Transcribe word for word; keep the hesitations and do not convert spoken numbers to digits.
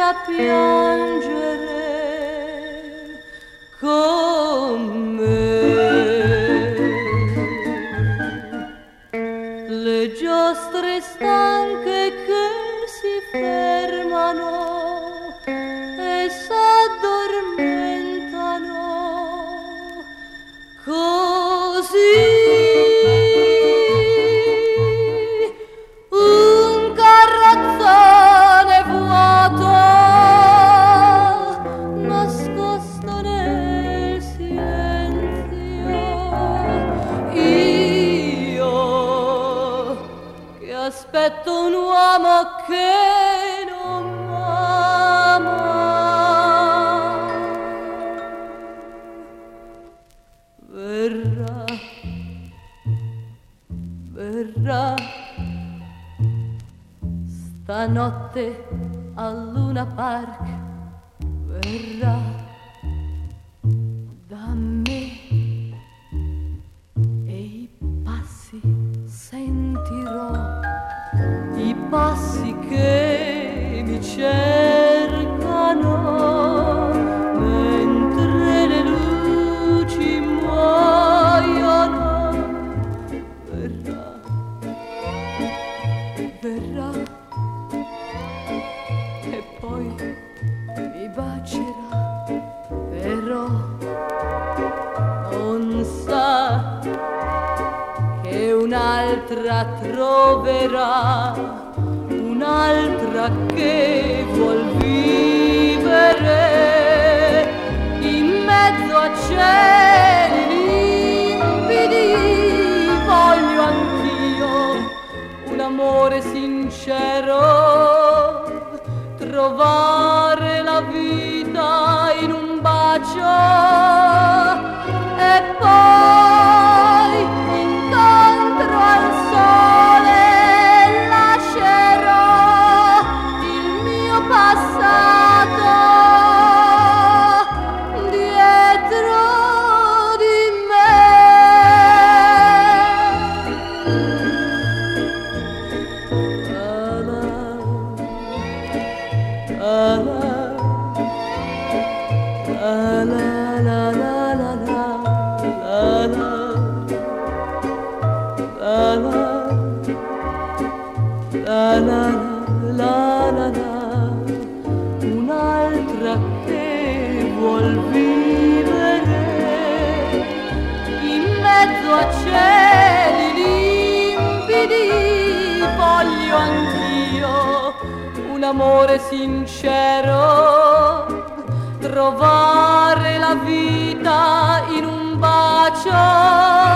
a piangere con me. Le giostre stanche che si fermano e s'addormentano così. Un carrozzone vuoto nascosto nel silenzio. Io che aspetto un uomo che non m'ama. Verrà, verrà stanotte al Luna Park, verrà da me e i passi sentirò, i passi che mi cercano mentre le luci muoiono. Verrà, verrà e poi mi bacerà, però non sa che un'altra troverà, un'altra che vuol vivere in mezzo a cieli limpidi. Voglio anch'io un amore sincero, trovare la vita in un bacio e poi incontro al sole lascerò il mio passato dietro di me. Un'altra che vuol vivere in mezzo a cieli limpidi. Voglio anch'io un amore sincero, trovare la vita in un bacio